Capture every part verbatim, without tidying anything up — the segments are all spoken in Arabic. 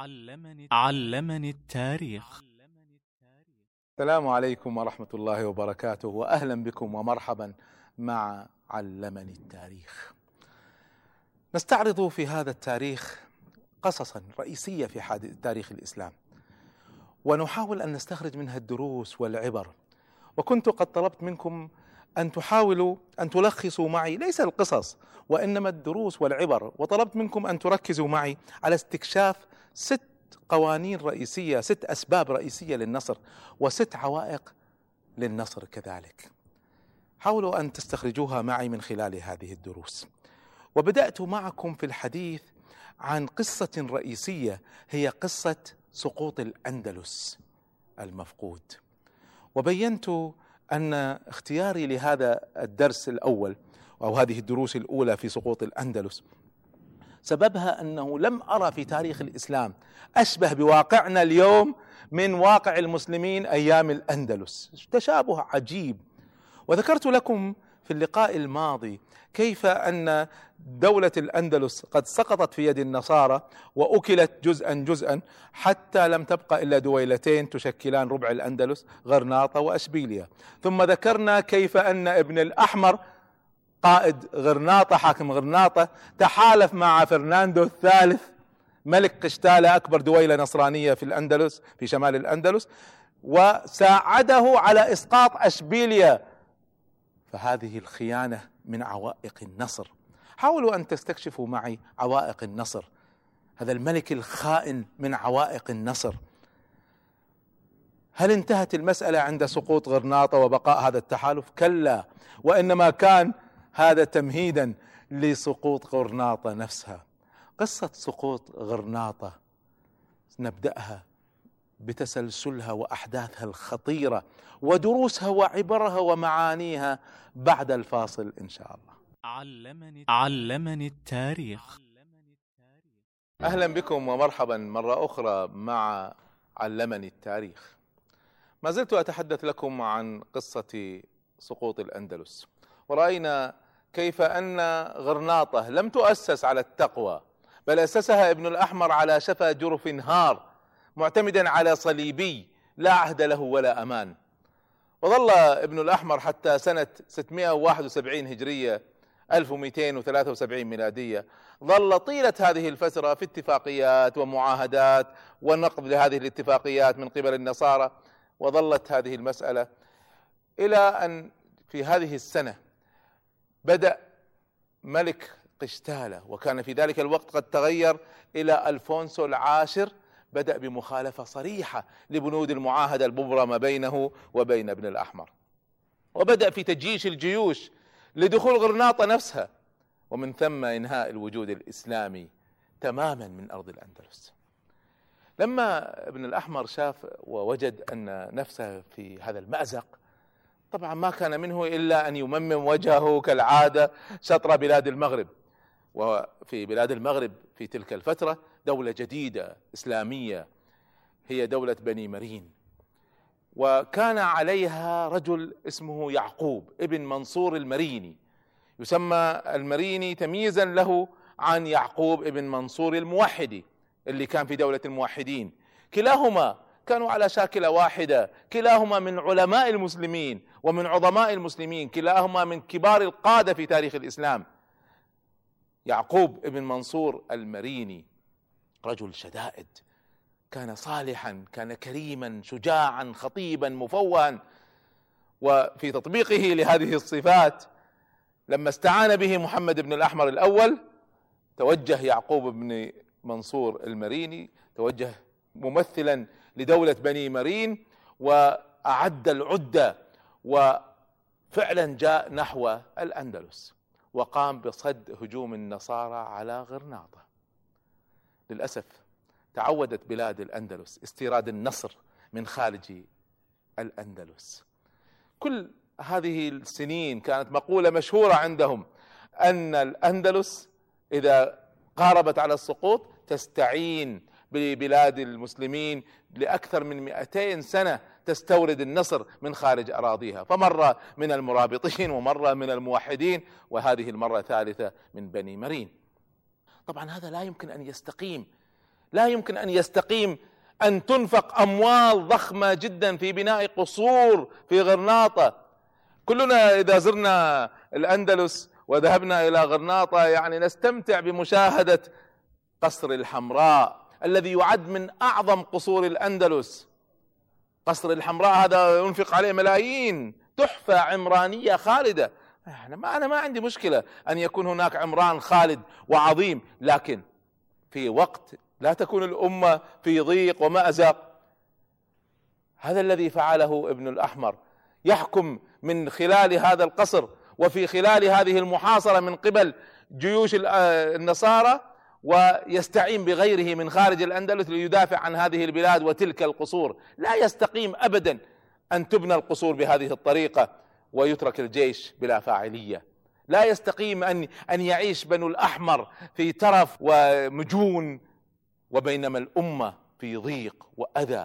علمني علمني التاريخ. السلام عليكم ورحمة الله وبركاته، وأهلا بكم ومرحبا مع علمني التاريخ. نستعرض في هذا التاريخ قصصا رئيسية في تاريخ الإسلام، ونحاول أن نستخرج منها الدروس والعبر. وكنت قد طلبت منكم أن تحاولوا أن تلخصوا معي ليس القصص وإنما الدروس والعبر، وطلبت منكم أن تركزوا معي على استكشاف ست قوانين رئيسية، ست أسباب رئيسية للنصر، وست عوائق للنصر كذلك. حاولوا أن تستخرجوها معي من خلال هذه الدروس. وبدأت معكم في الحديث عن قصة رئيسية هي قصة سقوط الأندلس المفقود، وبينت أن اختياري لهذا الدرس الأول أو هذه الدروس الأولى في سقوط الأندلس سببها أنه لم أرى في تاريخ الإسلام أشبه بواقعنا اليوم من واقع المسلمين أيام الأندلس، تشابه عجيب. وذكرت لكم في اللقاء الماضي كيف أن دولة الأندلس قد سقطت في يد النصارى وأكلت جزءا جزءا حتى لم تبقى إلا دويلتين تشكلان ربع الأندلس، غرناطة وأشبيلية. ثم ذكرنا كيف أن ابن الأحمر قائد غرناطة، حاكم غرناطة، تحالف مع فرناندو الثالث ملك قشتالة أكبر دويلة نصرانية في الأندلس في شمال الأندلس، وساعده على إسقاط أشبيلية. فهذه الخيانة من عوائق النصر. حاولوا أن تستكشفوا معي عوائق النصر، هذا الملك الخائن من عوائق النصر. هل انتهت المسألة عند سقوط غرناطة وبقاء هذا التحالف؟ كلا، وإنما كان هذا تمهيدا لسقوط غرناطة نفسها. قصة سقوط غرناطة نبدأها بتسلسلها وأحداثها الخطيرة ودروسها وعبرها ومعانيها بعد الفاصل إن شاء الله. علمني علمني التاريخ. أهلا بكم ومرحبا مرة أخرى مع علمني التاريخ. ما زلت أتحدث لكم عن قصة سقوط الأندلس، ورأينا كيف أن غرناطة لم تؤسس على التقوى، بل أسسها ابن الأحمر على شفا جرف هار، معتمدا على صليبي لا عهد له ولا أمان. وظل ابن الأحمر حتى سنة ستمائة وواحد وسبعين هجرية ألف ومئتين وثلاثة وسبعين ميلادية، ظل طيلة هذه الفترة في اتفاقيات ومعاهدات ونقض لهذه الاتفاقيات من قبل النصارى، وظلت هذه المسألة إلى أن في هذه السنة بدأ ملك قشتالة، وكان في ذلك الوقت قد تغير إلى ألفونسو العاشر، بدأ بمخالفة صريحة لبنود المعاهدة المبرمة بينه وبين ابن الأحمر، وبدأ في تجيش الجيوش لدخول غرناطة نفسها، ومن ثم إنهاء الوجود الإسلامي تماما من أرض الأندلس. لما ابن الأحمر شاف ووجد أن نفسه في هذا المأزق، طبعا ما كان منه إلا أن يممم وجهه كالعادة شطر بلاد المغرب. وفي بلاد المغرب في تلك الفترة دولة جديدة إسلامية هي دولة بني مرين، وكان عليها رجل اسمه يعقوب ابن منصور المريني، يسمى المريني تمييزا له عن يعقوب ابن منصور الموحدي اللي كان في دولة الموحدين. كلاهما كانوا على شاكلة واحدة، كلاهما من علماء المسلمين ومن عظماء المسلمين، كلاهما من كبار القادة في تاريخ الإسلام. يعقوب ابن منصور المريني رجل شدائد، كان صالحا، كان كريما، شجاعا، خطيبا، مفوها. وفي تطبيقه لهذه الصفات لما استعان به محمد بن الأحمر الأول، توجه يعقوب بن منصور المريني، توجه ممثلا لدولة بني مرين، وأعد العدة، وفعلا جاء نحو الأندلس وقام بصد هجوم النصارى على غرناطة. للأسف تعودت بلاد الأندلس استيراد النصر من خارج الأندلس. كل هذه السنين كانت مقولة مشهورة عندهم أن الأندلس إذا قاربت على السقوط تستعين ببلاد المسلمين لأكثر من مئتين سنة تستورد النصر من خارج أراضيها، فمرة من المرابطين ومرة من الموحدين، وهذه المرة ثالثة من بني مرين. طبعا هذا لا يمكن أن يستقيم لا يمكن أن يستقيم أن تنفق أموال ضخمة جدا في بناء قصور في غرناطة. كلنا إذا زرنا الأندلس وذهبنا إلى غرناطة يعني نستمتع بمشاهدة قصر الحمراء الذي يعد من أعظم قصور الأندلس. قصر الحمراء هذا ينفق عليه ملايين، تحفة عمرانية خالدة. أنا ما أنا ما عندي مشكلة أن يكون هناك عمران خالد وعظيم، لكن في وقت لا تكون الأمة في ضيق ومأزق. هذا الذي فعله ابن الأحمر، يحكم من خلال هذا القصر وفي خلال هذه المحاصرة من قبل جيوش النصارى، ويستعين بغيره من خارج الأندلس ليدافع عن هذه البلاد وتلك القصور. لا يستقيم أبدا أن تبنى القصور بهذه الطريقة ويترك الجيش بلا فاعلية. لا يستقيم أن أن يعيش بنو الأحمر في ترف ومجون وبينما الأمة في ضيق وأذى.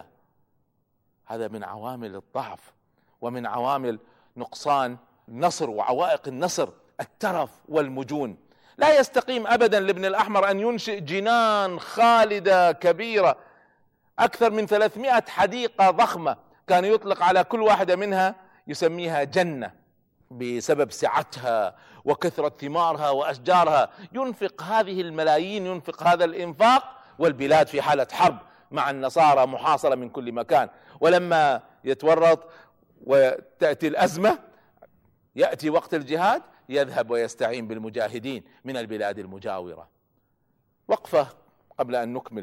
هذا من عوامل الضعف ومن عوامل نقصان النصر وعوائق النصر، الترف والمجون. لا يستقيم أبدا لابن الأحمر أن ينشئ جنان خالدة كبيرة، أكثر من ثلاثمائة حديقة ضخمة، كان يطلق على كل واحدة منها يسميها جنة بسبب سعتها وكثرة ثمارها وأشجارها. ينفق هذه الملايين، ينفق هذا الإنفاق والبلاد في حالة حرب مع النصارى محاصرة من كل مكان. ولما يتورط وتأتي الأزمة، يأتي وقت الجهاد، يذهب ويستعين بالمجاهدين من البلاد المجاورة. وقفة قبل أن نكمل.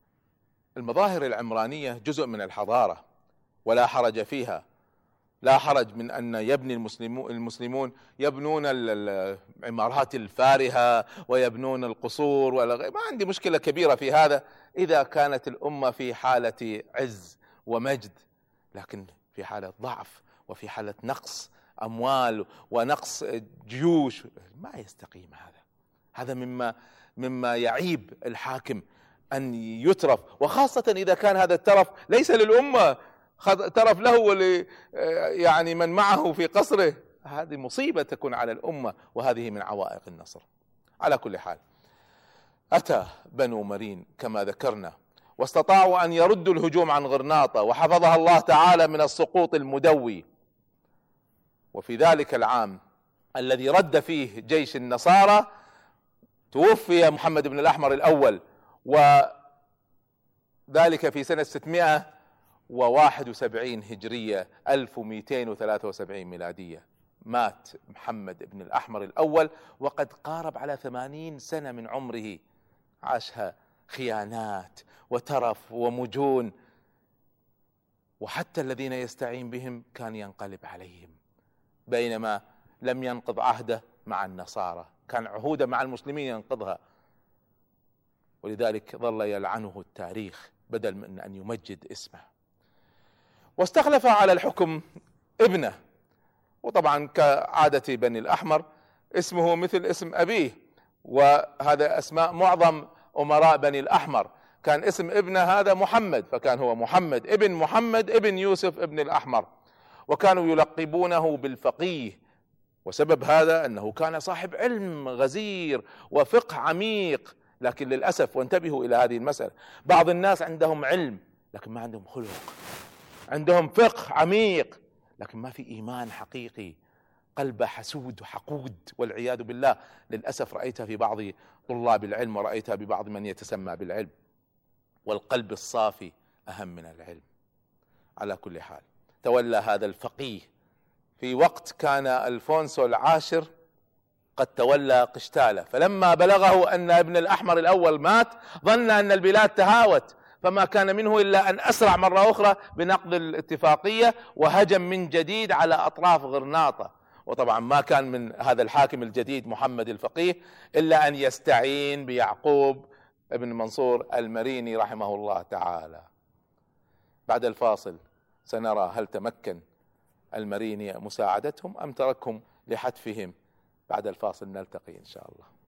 المظاهر العمرانية جزء من الحضارة ولا حرج فيها. لا حرج من أن يبني المسلمون يبنون العمارات الفارهة ويبنون القصور، ما عندي مشكلة كبيرة في هذا إذا كانت الأمة في حالة عز ومجد، لكن في حالة ضعف وفي حالة نقص أموال ونقص جيوش ما يستقيم. هذا هذا مما مما يعيب الحاكم أن يترف، وخاصة إذا كان هذا الترف ليس للأمة، ترف له ول يعني من معه في قصره. هذه مصيبة تكون على الأمة، وهذه من عوائق النصر. على كل حال، أتى بنو مرين كما ذكرنا واستطاعوا أن يردوا الهجوم عن غرناطة، وحفظها الله تعالى من السقوط المدوي. وفي ذلك العام الذي رد فيه جيش النصارى توفي محمد بن الأحمر الأول، وذلك في سنة ستمائة وواحد وسبعين هجرية ألف ومئتين وثلاثة وسبعين ميلادية. مات محمد بن الأحمر الأول وقد قارب على ثمانين سنة من عمره، عاشها خيانات وترف ومجون، وحتى الذين يستعين بهم كان ينقلب عليهم، بينما لم ينقض عهده مع النصارى، كان عهوده مع المسلمين ينقضها. ولذلك ظل يلعنه التاريخ بدل من أن يمجد اسمه. واستخلف على الحكم ابنه، وطبعا كعادة بني الأحمر اسمه مثل اسم أبيه، وهذا أسماء معظم أمراء بني الأحمر. كان اسم ابنه هذا محمد، فكان هو محمد ابن محمد ابن يوسف ابن الأحمر، وكانوا يلقبونه بالفقيه. وسبب هذا أنه كان صاحب علم غزير وفقه عميق. لكن للأسف، وانتبهوا إلى هذه المسألة، بعض الناس عندهم علم لكن ما عندهم خلق، عندهم فقه عميق لكن ما في إيمان حقيقي، قلبه حسود وحقود والعياذ بالله. للأسف رأيتها في بعض طلاب العلم ورأيتها ببعض من يتسمى بالعلم، والقلب الصافي أهم من العلم. على كل حال، تولى هذا الفقيه في وقت كان ألفونسو العاشر قد تولى قشتالة، فلما بلغه أن ابن الأحمر الأول مات ظن أن البلاد تهاوت، فما كان منه إلا أن أسرع مرة أخرى بنقض الاتفاقية وهجم من جديد على أطراف غرناطة. وطبعا ما كان من هذا الحاكم الجديد محمد الفقيه إلا أن يستعين بيعقوب ابن منصور المريني رحمه الله تعالى. بعد الفاصل سنرى هل تمكن المريني مساعدتهم أم تركهم لحتفهم. بعد الفاصل نلتقي إن شاء الله.